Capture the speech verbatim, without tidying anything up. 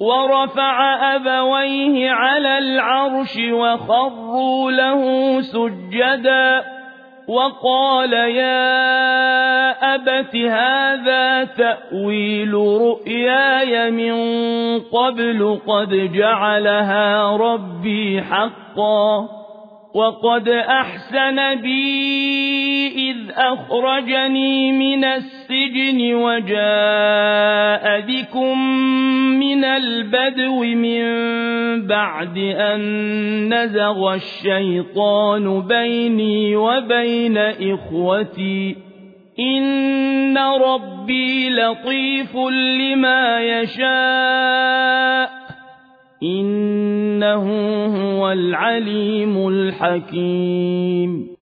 ورفع أبويه على العرش وخروا له سجدا وقال يا أبت هذا تأويل رؤياي من قبل قد جعلها ربي حقا وقد أحسن بي إذ أخرجني من السجن وجاء بكم من البدو من بعد أن نزغ الشيطان بيني وبين إخوتي إن ربي لطيف لما يشاء إنه هو العليم الحكيم.